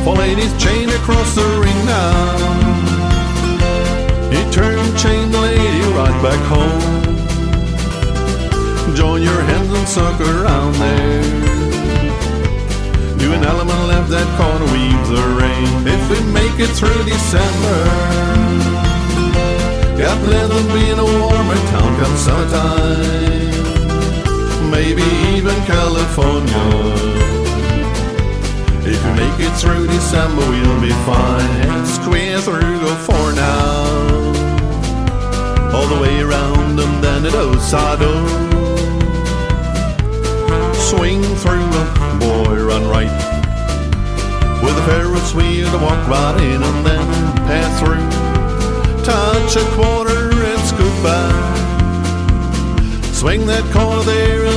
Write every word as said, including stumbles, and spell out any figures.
four ladies chained across the ring now. He turned, chained the lady right back home. Join your hands and suck around there. Do an element left that corner weave the rain. If we make it through December, got plans on being a warmer town come summertime. Maybe even California. If we make it through December, we'll be fine. Square through go for now, all the way around and then at Osado. Swing through, boy, run right. With a Ferris wheel to walk right in and then pass through. Touch a quarter and scoot by. Swing that corner there